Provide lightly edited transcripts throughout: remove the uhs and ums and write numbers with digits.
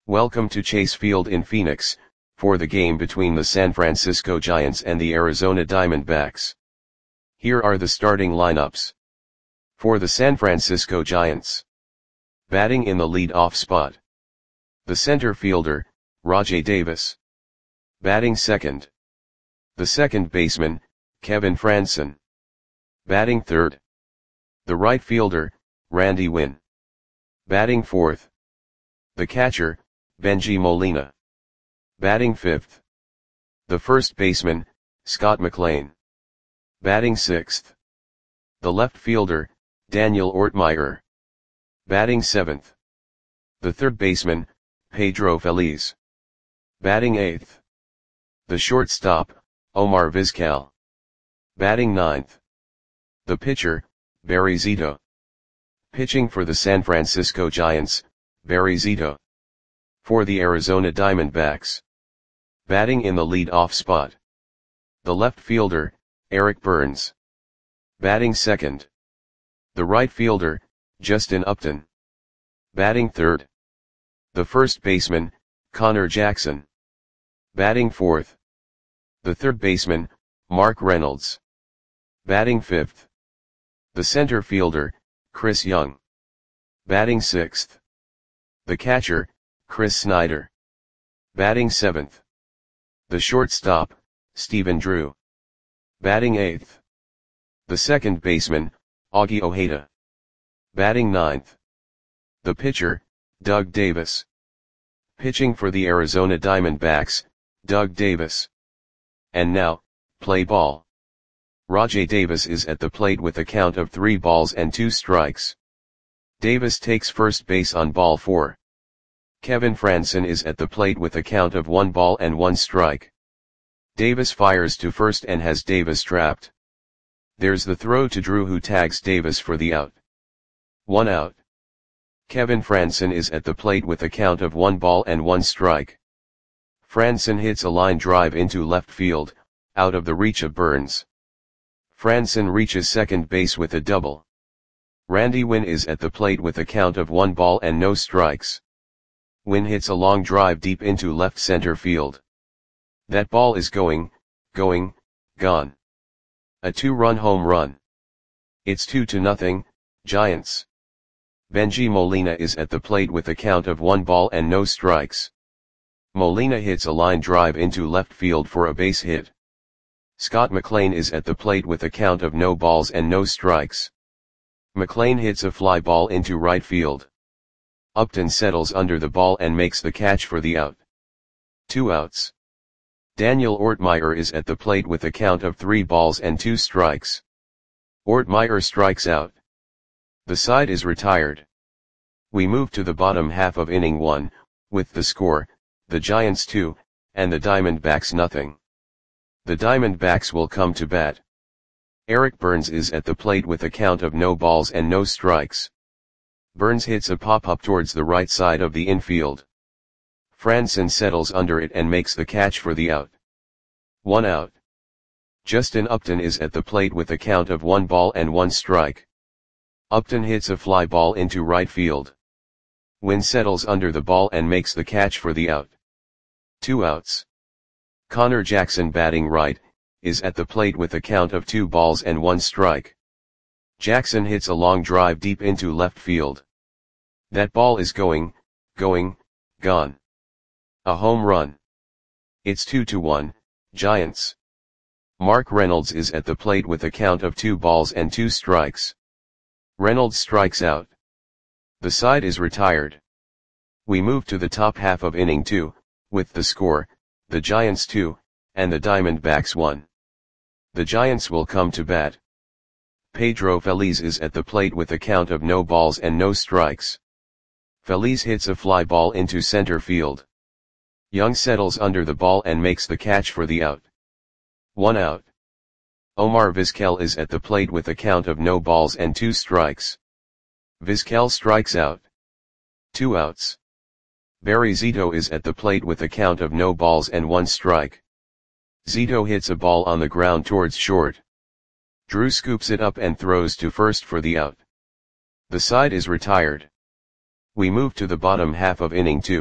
Welcome to Chase Field in Phoenix, for the game between the San Francisco Giants and the Arizona Diamondbacks. Here are the starting lineups. For the San Francisco Giants. Batting in the lead-off spot. The center fielder, Rajai Davis. Batting second. The second baseman, Kevin Frandsen. Batting third. The right fielder, Randy Winn. Batting fourth. The catcher, Bengie Molina. Batting fifth. The first baseman, Scott McLean. Batting sixth. The left fielder, Daniel Ortmeyer. Batting seventh. The third baseman, Pedro Feliz. Batting eighth. The shortstop, Omar Vizquel. Batting ninth. The pitcher, Barry Zito. Pitching for the San Francisco Giants, Barry Zito. For the Arizona Diamondbacks. Batting in the lead-off spot. The left fielder, Eric Burns. Batting second. The right fielder, Justin Upton. Batting third. The first baseman, Connor Jackson. Batting fourth. The third baseman, Mark Reynolds. Batting fifth. The center fielder, Chris Young. Batting sixth. The catcher, Chris Snyder. Batting seventh. The shortstop, Stephen Drew. Batting eighth. The second baseman, Augie Ojeda. Batting ninth. The pitcher, Doug Davis. Pitching for the Arizona Diamondbacks, Doug Davis. And now, play ball. Rajai Davis is at the plate with a count of 3 balls and 2 strikes. Davis takes first base on ball 4. Kevin Frandsen is at the plate with a count of 1 ball and 1 strike. Davis fires to first and has Davis trapped. There's the throw to Drew, who tags Davis for the out. 1 out. Kevin Frandsen is at the plate with a count of 1 ball and 1 strike. Frandsen hits a line drive into left field, out of the reach of Burns. Frandsen reaches second base with a double. Randy Winn is at the plate with a count of 1 ball and no strikes. Winn hits a long drive deep into left center field. That ball is gone. A 2-run home run. It's 2-0, Giants. Bengie Molina is at the plate with a count of 1 ball and no strikes. Molina hits a line drive into left field for a base hit. Scott McLean is at the plate with a count of no balls and no strikes. McLean hits a fly ball into right field. Upton settles under the ball and makes the catch for the out. 2 outs. Daniel Ortmeyer is at the plate with a count of 3 balls and 2 strikes. Ortmeyer strikes out. The side is retired. We move to the bottom half of inning 1, with the score, the Giants 2, and the Diamondbacks nothing. The Diamondbacks will come to bat. Eric Burns is at the plate with a count of no balls and no strikes. Burns hits a pop-up towards the right side of the infield. Frandsen settles under it and makes the catch for the out. 1 out. Justin Upton is at the plate with a count of 1 ball and 1 strike. Upton hits a fly ball into right field. Winn settles under the ball and makes the catch for the out. 2 outs. Connor Jackson, batting right, is at the plate with a count of 2 balls and 1 strike. Jackson hits a long drive deep into left field. That ball is gone. A home run. It's 2-1, Giants. Mark Reynolds is at the plate with a count of 2 balls and 2 strikes. Reynolds strikes out. The side is retired. We move to the top half of inning 2, with the score, the Giants 2, and the Diamondbacks 1. The Giants will come to bat. Pedro Feliz is at the plate with a count of no balls and no strikes. Feliz hits a fly ball into center field. Young settles under the ball and makes the catch for the out. 1 out. Omar Vizquel is at the plate with a count of no balls and 2 strikes. Vizquel strikes out. 2 outs. Barry Zito is at the plate with a count of no balls and 1 strike. Zito hits a ball on the ground towards short. Drew scoops it up and throws to first for the out. The side is retired. We move to the bottom half of inning 2,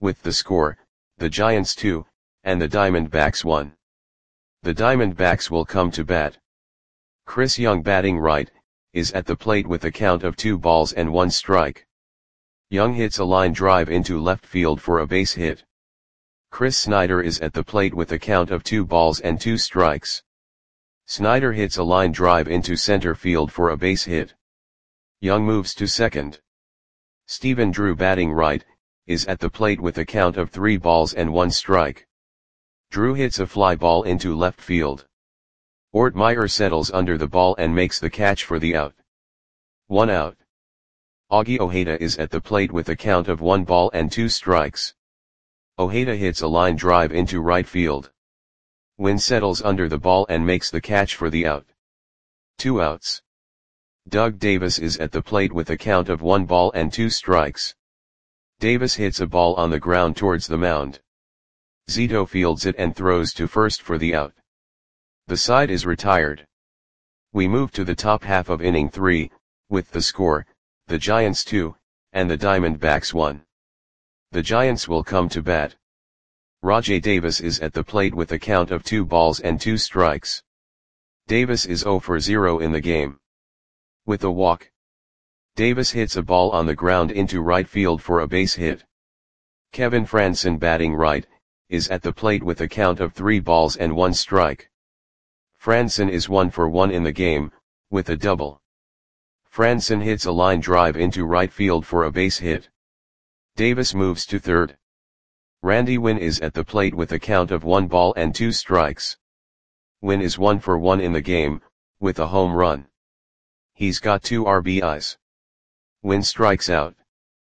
with the score, the Giants 2, and the Diamondbacks 1. The Diamondbacks will come to bat. Chris Young batting right, is at the plate with a count of 2 balls and 1 strike. Young hits a line drive into left field for a base hit. Chris Snyder is at the plate with a count of 2 balls and 2 strikes. Snyder hits a line drive into center field for a base hit. Young moves to second. Stephen Drew batting right, is at the plate with a count of 3 balls and 1 strike. Drew hits a fly ball into left field. Ort Meyer settles under the ball and makes the catch for the out. 1 out. Augie Ojeda is at the plate with a count of 1 ball and 2 strikes. Ojeda hits a line drive into right field. Wynn settles under the ball and makes the catch for the out. 2 outs. Doug Davis is at the plate with a count of 1 ball and 2 strikes. Davis hits a ball on the ground towards the mound. Zito fields it and throws to first for the out. The side is retired. We move to the top half of inning 3, with the score, the Giants 2, and the Diamondbacks 1. The Giants will come to bat. Rajai Davis is at the plate with a count of 2 balls and 2 strikes. Davis is 0 for 0 in the game. With a walk, Davis hits a ball on the ground into right field for a base hit. Kevin Frandsen batting right, is at the plate with a count of 3 balls and 1 strike. Frandsen is 1 for 1 in the game, with a double. Frandsen hits a line drive into right field for a base hit. Davis moves to third. Randy Wynn is at the plate with a count of 1 ball and 2 strikes. Wynn is 1 for 1 in the game, with a home run. He's got 2 RBIs. Wynn strikes out.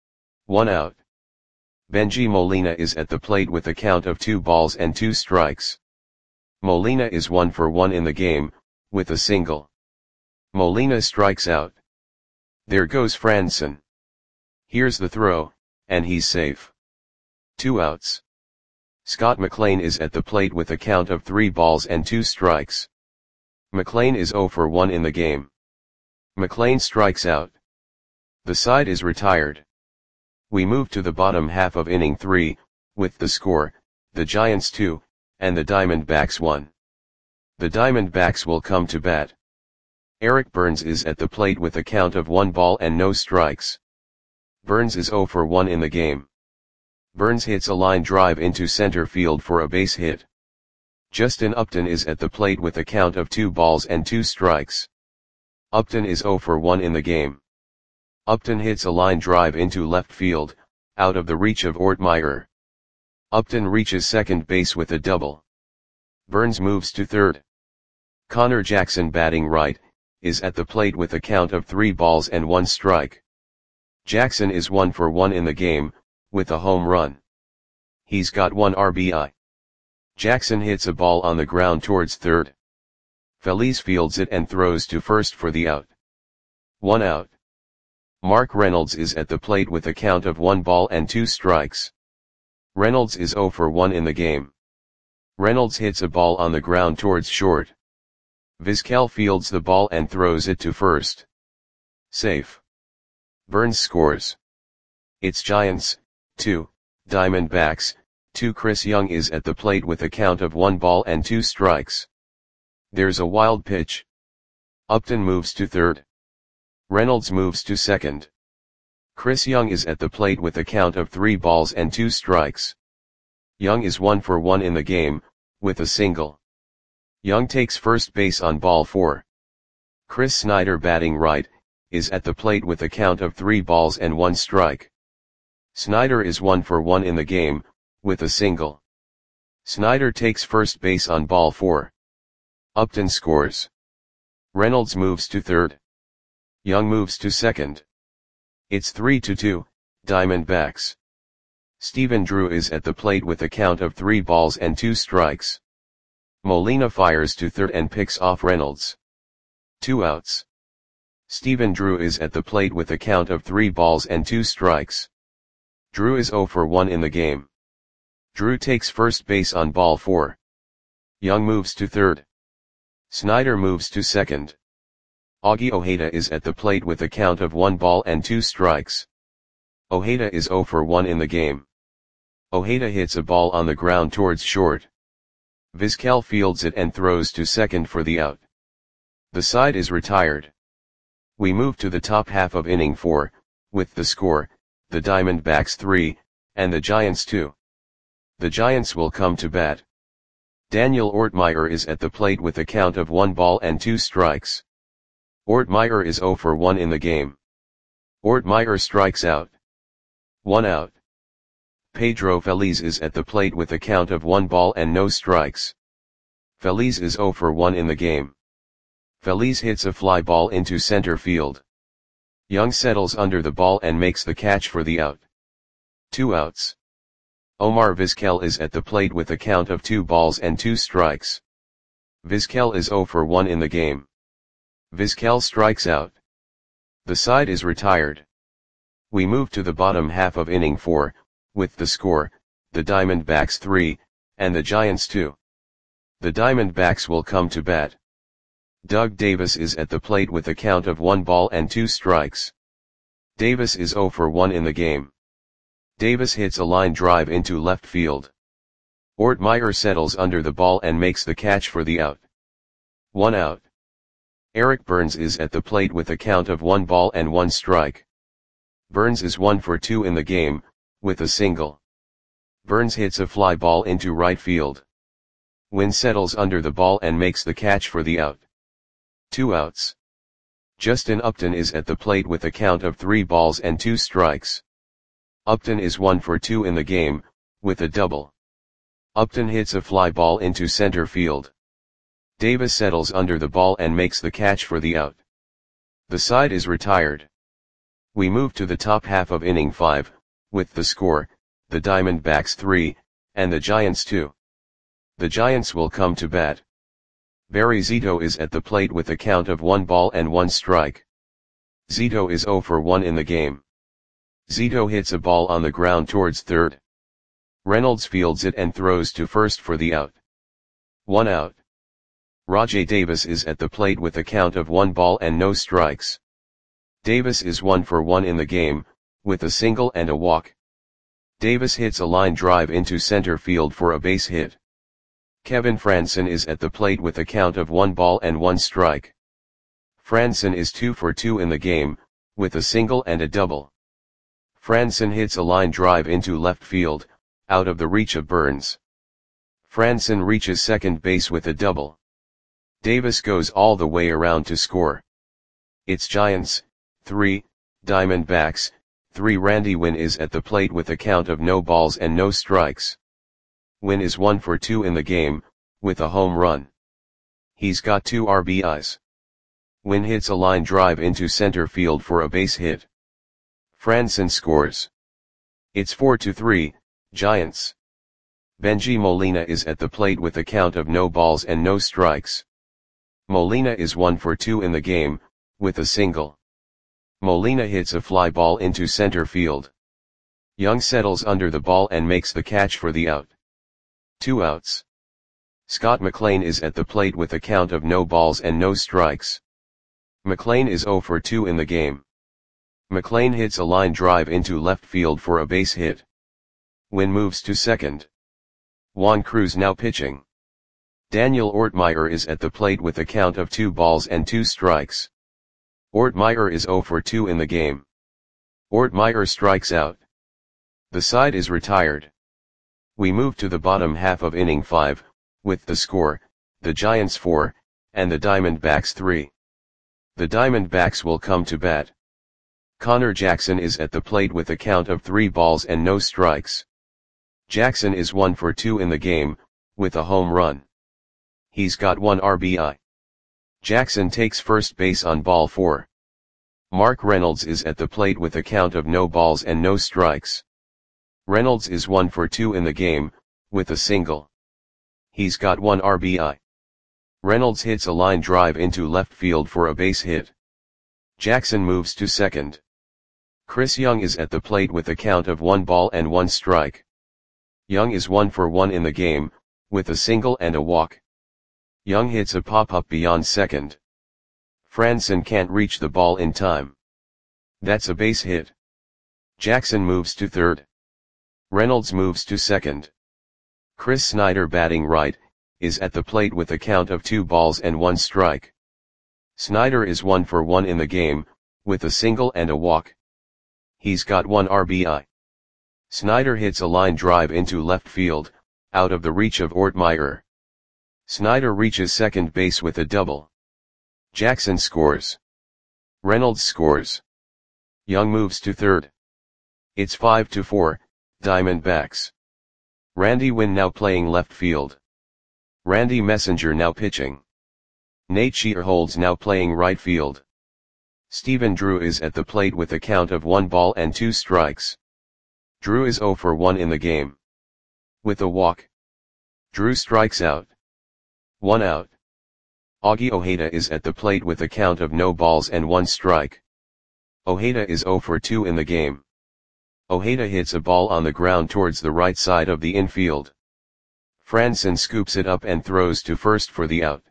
1 out. Benji Molina is at the plate with a count of 2 balls and 2 strikes. Molina is 1 for 1 in the game, with a single. Molina strikes out. There goes Frandsen. Here's the throw, and he's safe. 2 outs. Scott McLean is at the plate with a count of 3 balls and 2 strikes. McLean is 0 for 1 in the game. McLean strikes out. The side is retired. We move to the bottom half of inning 3, with the score, the Giants 2, and the Diamondbacks 1. The Diamondbacks will come to bat. Eric Burns is at the plate with a count of 1 ball and no strikes. Burns is 0 for 1 in the game. Burns hits a line drive into center field for a base hit. Justin Upton is at the plate with a count of 2 balls and 2 strikes. Upton is 0 for 1 in the game. Upton hits a line drive into left field, out of the reach of Ort Meyer. Upton reaches second base with a double. Burns moves to third. Connor Jackson batting right, is at the plate with a count of 3 balls and 1 strike. Jackson is 1 for 1 in the game, with a home run. He's got 1 RBI. Jackson hits a ball on the ground towards third. Feliz fields it and throws to first for the out. 1 out. Mark Reynolds is at the plate with a count of 1 ball and 2 strikes. Reynolds is 0 for 1 in the game. Reynolds hits a ball on the ground towards short. Vizquel fields the ball and throws it to first. Safe. Burns scores. It's Giants, 2, Diamondbacks, 2. Chris Young is at the plate with a count of 1 ball and 2 strikes. There's a wild pitch. Upton moves to third. Reynolds moves to second. Chris Young is at the plate with a count of 3 balls and 2 strikes. Young is 1 for 1 in the game, with a single. Young takes first base on ball 4. Chris Snyder batting right, is at the plate with a count of 3 balls and 1 strike. Snyder is 1 for 1 in the game, with a single. Snyder takes first base on ball 4. Upton scores. Reynolds moves to third. Young moves to second. It's 3-2, Diamondbacks. Stephen Drew is at the plate with a count of 3 balls and 2 strikes. Molina fires to third and picks off Reynolds. 2 outs. Stephen Drew is at the plate with a count of 3 balls and 2 strikes. Drew is 0 for 1 in the game. Drew takes first base on ball 4. Young moves to third. Snyder moves to second. Augie Ojeda is at the plate with a count of 1 ball and 2 strikes. Ojeda is 0 for 1 in the game. Ojeda hits a ball on the ground towards short. Vizquel fields it and throws to second for the out. The side is retired. We move to the top half of inning 4, with the score, the Diamondbacks 3, and the Giants 2. The Giants will come to bat. Daniel Ortmeyer is at the plate with a count of 1 ball and 2 strikes. Ortmeyer is 0 for 1 in the game. Ortmeyer strikes out. 1 out. Pedro Feliz is at the plate with a count of 1 ball and no strikes. Feliz is 0 for 1 in the game. Feliz hits a fly ball into center field. Young settles under the ball and makes the catch for the out. 2 outs. Omar Vizquel is at the plate with a count of 2 balls and 2 strikes. Vizquel is 0 for 1 in the game. Vizquel strikes out. The side is retired. We move to the bottom half of inning 4, with the score, the Diamondbacks 3, and the Giants 2. The Diamondbacks will come to bat. Doug Davis is at the plate with a count of 1 ball and 2 strikes. Davis is 0 for 1 in the game. Davis hits a line drive into left field. Ortmeyer settles under the ball and makes the catch for the out. 1 out. Eric Burns is at the plate with a count of 1 ball and 1 strike. Burns is 1 for 2 in the game, with a single. Burns hits a fly ball into right field. Wynn settles under the ball and makes the catch for the out. 2 outs. Justin Upton is at the plate with a count of 3 balls and 2 strikes. Upton is 1 for 2 in the game, with a double. Upton hits a fly ball into center field. Davis settles under the ball and makes the catch for the out. The side is retired. We move to the top half of inning 5, with the score, the Diamondbacks 3, and the Giants 2. The Giants will come to bat. Barry Zito is at the plate with a count of 1 ball and 1 strike. Zito is 0 for 1 in the game. Zito hits a ball on the ground towards third. Reynolds fields it and throws to first for the out. 1 out. Rajai Davis is at the plate with a count of 1 ball and no strikes. Davis is 1 for 1 in the game, with a single and a walk. Davis hits a line drive into center field for a base hit. Kevin Frandsen is at the plate with a count of 1 ball and 1 strike. Frandsen is 2 for 2 in the game, with a single and a double. Frandsen hits a line drive into left field, out of the reach of Burns. Frandsen reaches second base with a double. Davis goes all the way around to score. It's Giants, 3, Diamondbacks, 3. Randy Wynn is at the plate with a count of no balls and no strikes. Wynn is 1 for 2 in the game, with a home run. He's got 2 RBIs. Wynn hits a line drive into center field for a base hit. Frandsen scores. It's 4-3, Giants. Benji Molina is at the plate with a count of no balls and no strikes. Molina is 1 for 2 in the game, with a single. Molina hits a fly ball into center field. Young settles under the ball and makes the catch for the out. 2 outs. Scott McLean is at the plate with a count of no balls and no strikes. McLean is 0 for 2 in the game. McLean hits a line drive into left field for a base hit. Wynn moves to second. Juan Cruz now pitching. Daniel Ortmeyer is at the plate with a count of 2 balls and 2 strikes. Ortmeyer is 0 for 2 in the game. Ortmeyer strikes out. The side is retired. We move to the bottom half of inning 5, with the score, the Giants 4, and the Diamondbacks 3. The Diamondbacks will come to bat. Connor Jackson is at the plate with a count of 3 balls and no strikes. Jackson is 1 for 2 in the game, with a home run. He's got 1 RBI. Jackson takes first base on ball 4. Mark Reynolds is at the plate with a count of no balls and no strikes. Reynolds is 1 for 2 in the game, with a single. He's got 1 RBI. Reynolds hits a line drive into left field for a base hit. Jackson moves to second. Chris Young is at the plate with a count of 1 ball and 1 strike. Young is 1 for 1 in the game, with a single and a walk. Young hits a pop-up beyond second. Frandsen can't reach the ball in time. That's a base hit. Jackson moves to third. Reynolds moves to second. Chris Snyder, batting right, is at the plate with a count of 2 balls and 1 strike. Snyder is 1 for 1 in the game, with a single and a walk. He's got 1 RBI. Snyder hits a line drive into left field, out of the reach of Ortmeyer. Snyder reaches second base with a double. Jackson scores. Reynolds scores. Young moves to third. It's 5-4, Diamondbacks. Randy Winn now playing left field. Randy Messenger now pitching. Nate Shearholds now playing right field. Stephen Drew is at the plate with a count of 1 ball and 2 strikes. Drew is 0 for 1 in the game. With a walk. Drew strikes out. 1 out. Augie Ojeda is at the plate with a count of no balls and 1 strike. Ojeda is 0 for 2 in the game. Ojeda hits a ball on the ground towards the right side of the infield. Franson scoops it up and throws to first for the out.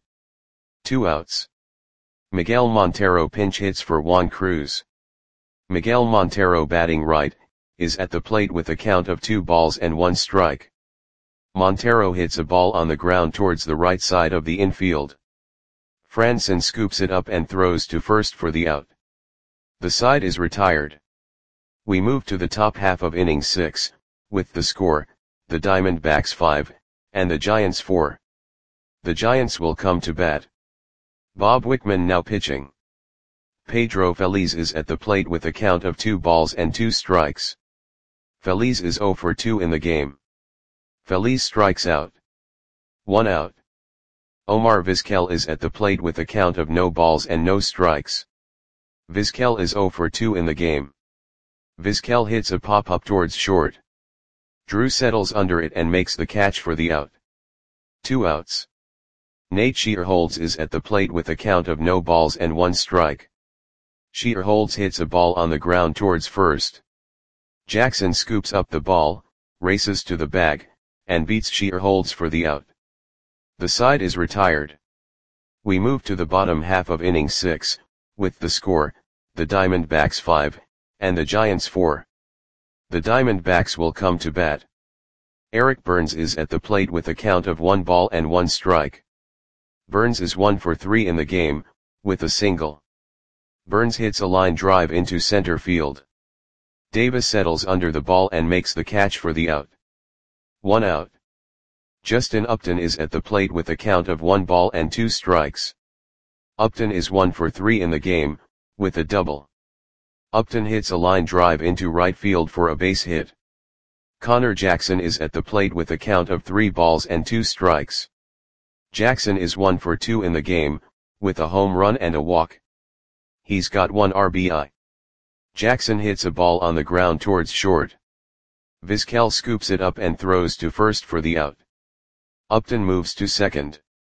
2 outs. Miguel Montero pinch hits for Juan Cruz. Miguel Montero, batting right, is at the plate with a count of 2 balls and 1 strike. Montero hits a ball on the ground towards the right side of the infield. Franson scoops it up and throws to first for the out. The side is retired. We move to the top half of inning 6, with the score, the Diamondbacks 5, and the Giants 4. The Giants will come to bat. Bob Wickman now pitching. Pedro Feliz is at the plate with a count of 2 balls and 2 strikes. Feliz is 0 for 2 in the game. Feliz strikes out. 1 out. Omar Vizquel is at the plate with a count of no balls and no strikes. Vizquel is 0 for 2 in the game. Vizquel hits a pop-up towards short. Drew settles under it and makes the catch for the out. 2 outs. Nate Shearholds is at the plate with a count of no balls and 1 strike. Shearholds hits a ball on the ground towards first. Jackson scoops up the ball, races to the bag, and beats Shearholds for the out. The side is retired. We move to the bottom half of inning 6, with the score, the Diamondbacks 5, and the Giants 4. The Diamondbacks will come to bat. Eric Burns is at the plate with a count of 1 ball and 1 strike. Burns is 1 for 3 in the game, with a single. Burns hits a line drive into center field. Davis settles under the ball and makes the catch for the out. 1 out. Justin Upton is at the plate with a count of 1 ball and 2 strikes. Upton is 1 for 3 in the game, with a double. Upton hits a line drive into right field for a base hit. Connor Jackson is at the plate with a count of 3 balls and 2 strikes. Jackson is 1 for 2 in the game, with a home run and a walk. He's got 1 RBI. Jackson hits a ball on the ground towards short. Vizquel scoops it up and throws to first for the out. Upton moves to second.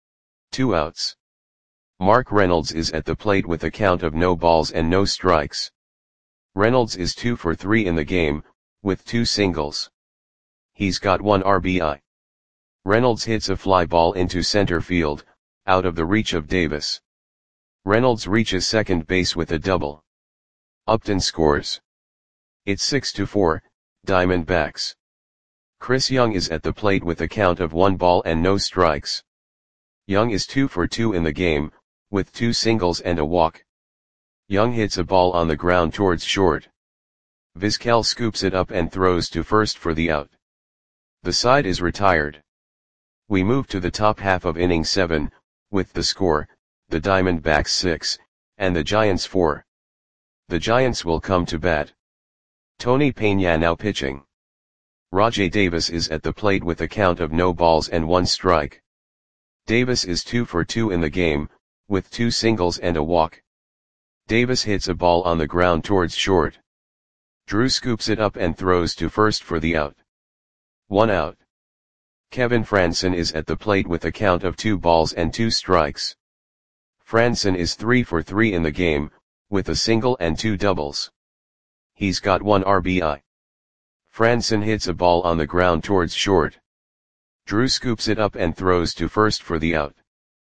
2 outs. Mark Reynolds is at the plate with a count of no balls and no strikes. Reynolds is 2 for 3 in the game, with 2 singles. He's got 1 RBI. Reynolds hits a fly ball into center field, out of the reach of Davis. Reynolds reaches second base with a double. Upton scores. It's 6-4, Diamondbacks. Chris Young is at the plate with a count of 1 ball and no strikes. Young is 2 for 2 in the game, with 2 singles and a walk. Young hits a ball on the ground towards short. Vizquel scoops it up and throws to first for the out. The side is retired. We move to the top half of inning 7, with the score, the Diamondbacks 6, and the Giants 4. The Giants will come to bat. Tony Peña now pitching. Rajai Davis is at the plate with a count of no balls and 1 strike. Davis is 2 for 2 in the game, with 2 singles and a walk. Davis hits a ball on the ground towards short. Drew scoops it up and throws to first for the out. 1 out. Kevin Franson is at the plate with a count of 2 balls and 2 strikes. Franson is 3 for 3 in the game, with a single and 2 doubles. He's got 1 RBI. Franson hits a ball on the ground towards short. Drew scoops it up and throws to first for the out.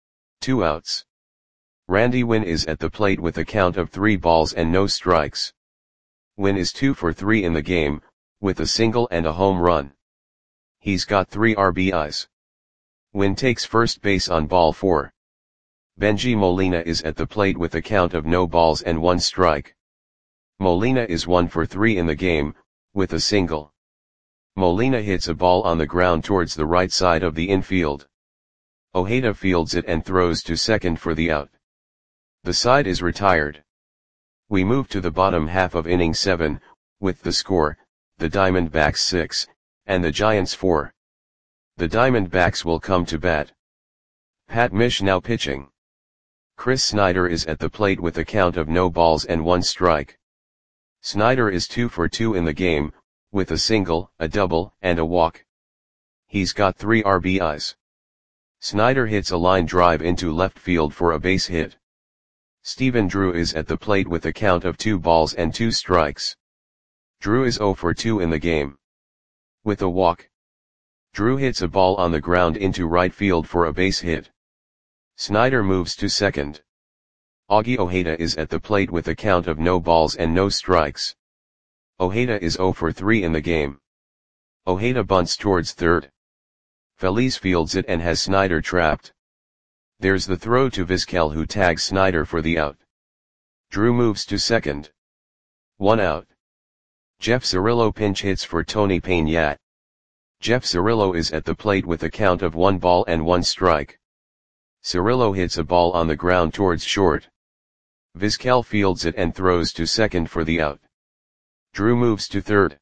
2 outs. Randy Winn is at the plate with a count of 3 balls and no strikes. Winn is 2 for 3 in the game, with a single and a home run. He's got 3 RBIs. Win takes first base on ball 4. Bengie Molina is at the plate with a count of no balls and 1 strike. Molina is 1 for 3 in the game, with a single. Molina hits a ball on the ground towards the right side of the infield. Ojeda fields it and throws to second for the out. The side is retired. We move to the bottom half of inning 7, with the score, the Diamondbacks 6, and the Giants 4. The Diamondbacks will come to bat. Pat Mish now pitching. Chris Snyder is at the plate with a count of no balls and 1 strike. Snyder is 2 for 2 in the game, with a single, a double, and a walk. He's got 3 RBIs. Snyder hits a line drive into left field for a base hit. Stephen Drew is at the plate with a count of 2 balls and 2 strikes. Drew is 0 for 2 in the game. With a walk. Drew hits a ball on the ground into right field for a base hit. Snyder moves to second. Augie Ojeda is at the plate with a count of no balls and no strikes. Ojeda is 0 for 3 in the game. Ojeda bunts towards third. Feliz fields it and has Snyder trapped. There's the throw to Vizquel, who tags Snyder for the out. Drew moves to second. 1 out. Jeff Cirillo pinch hits for Tony Peña. Jeff Cirillo is at the plate with a count of 1 ball and 1 strike. Cirillo hits a ball on the ground towards short. Vizquel fields it and throws to second for the out. Drew moves to third.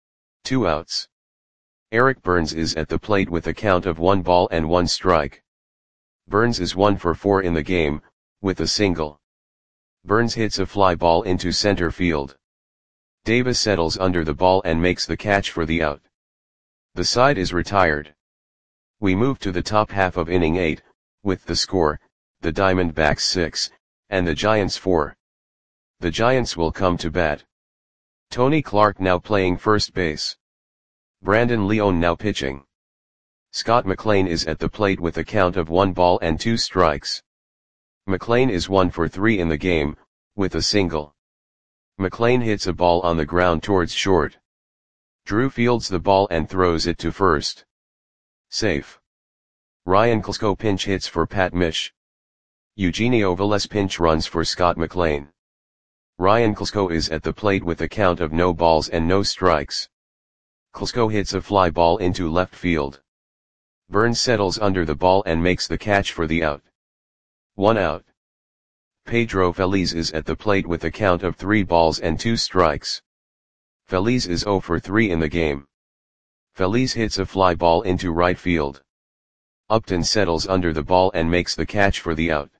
2 outs. Eric Burns is at the plate with a count of 1 ball and 1 strike. Burns is 1 for 4 in the game, with a single. Burns hits a fly ball into center field. Davis settles under the ball and makes the catch for the out. The side is retired. We move to the top half of inning 8, with the score, the Diamondbacks 6, and the Giants 4. The Giants will come to bat. Tony Clark now playing first base. Brandon Leone now pitching. Scott McLean is at the plate with a count of 1 ball and 2 strikes. McLean is 1 for 3 in the game, with a single. McLean hits a ball on the ground towards short. Drew fields the ball and throws it to first. Safe. Ryan Klesko pinch hits for Pat Mish. Eugenio Velez pinch runs for Scott McLean. Ryan Klesko is at the plate with a count of no balls and no strikes. Klesko hits a fly ball into left field. Burns settles under the ball and makes the catch for the out. 1 out. Pedro Feliz is at the plate with a count of 3 balls and 2 strikes. Feliz is 0 for 3 in the game. Feliz hits a fly ball into right field. Upton settles under the ball and makes the catch for the out.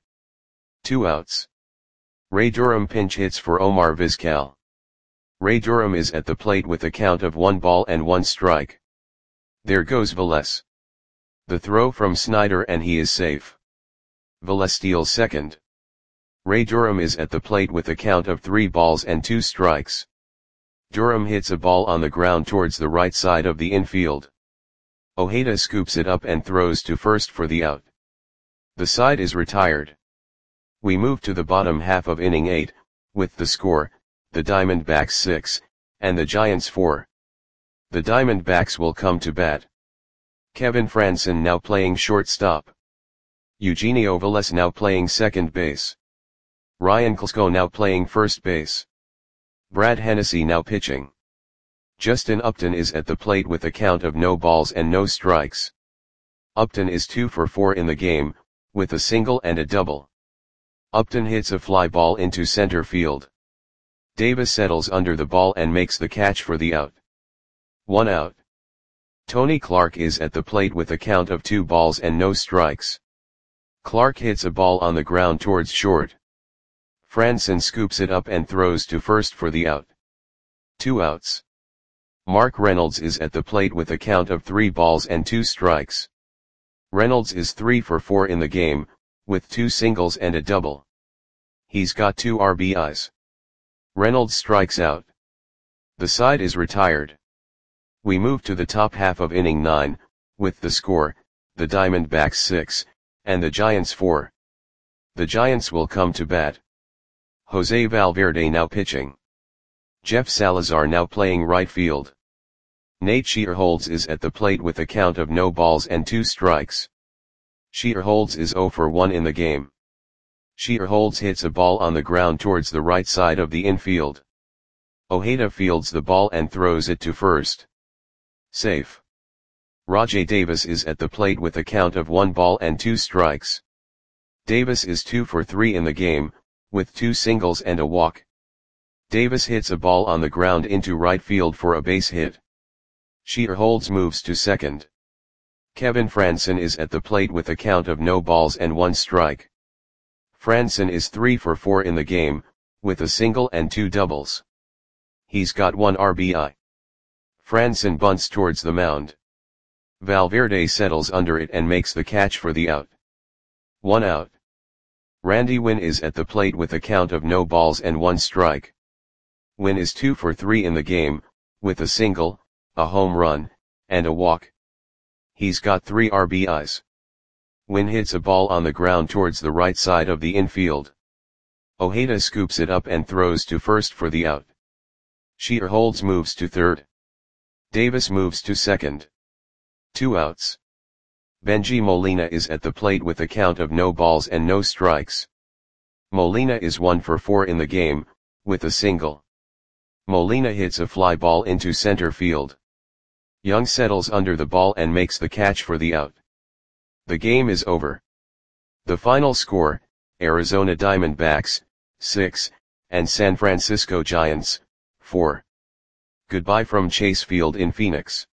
2 outs. Ray Durham pinch hits for Omar Vizquel. Ray Durham is at the plate with a count of 1 ball and 1 strike. There goes Velez. The throw from Snyder and he is safe. Velez steals second. Ray Durham is at the plate with a count of 3 balls and 2 strikes. Durham hits a ball on the ground towards the right side of the infield. Ojeda scoops it up and throws to first for the out. The side is retired. We move to the bottom half of inning 8, with the score, the Diamondbacks 6, and the Giants 4. The Diamondbacks will come to bat. Kevin Franson now playing shortstop. Eugenio Velez now playing second base. Ryan Klesko now playing first base. Brad Hennessy now pitching. Justin Upton is at the plate with a count of no balls and no strikes. Upton is 2 for 4 in the game, with a single and a double. Upton hits a fly ball into center field. Davis settles under the ball and makes the catch for the out. 1 out. Tony Clark is at the plate with a count of 2 balls and no strikes. Clark hits a ball on the ground towards short. Franson scoops it up and throws to first for the out. 2 outs. Mark Reynolds is at the plate with a count of 3 balls and 2 strikes. Reynolds is 3 for 4 in the game, with 2 singles and a double. He's got 2 RBIs. Reynolds strikes out. The side is retired. We move to the top half of inning 9, with the score, the Diamondbacks 6, and the Giants 4. The Giants will come to bat. Jose Valverde now pitching. Jeff Salazar now playing right field. Nate Scheerholz is at the plate with a count of no balls and 2 strikes. Scheerholz is 0 for 1 in the game. Scheerholz hits a ball on the ground towards the right side of the infield. Ojeda fields the ball and throws it to first. Safe. Rajai Davis is at the plate with a count of 1 ball and 2 strikes. Davis is 2 for 3 in the game, with 2 singles and a walk. Davis hits a ball on the ground into right field for a base hit. Scheerholz moves to second. Kevin Frandsen is at the plate with a count of no balls and 1 strike. Frandsen is 3 for 4 in the game, with a single and 2 doubles. He's got 1 RBI. Frandsen bunts towards the mound. Valverde settles under it and makes the catch for the out. 1 out. Randy Winn is at the plate with a count of no balls and 1 strike. Winn is 2 for 3 in the game, with a single, a home run, and a walk. He's got 3 RBIs. Winn hits a ball on the ground towards the right side of the infield. Ojeda scoops it up and throws to first for the out. Scheerholz moves to third. Davis moves to second. 2 outs. Benji Molina is at the plate with a count of no balls and no strikes. Molina is 1 for 4 in the game, with a single. Molina hits a fly ball into center field. Young settles under the ball and makes the catch for the out. The game is over. The final score, Arizona Diamondbacks, 6, and San Francisco Giants, 4. Goodbye from Chase Field in Phoenix.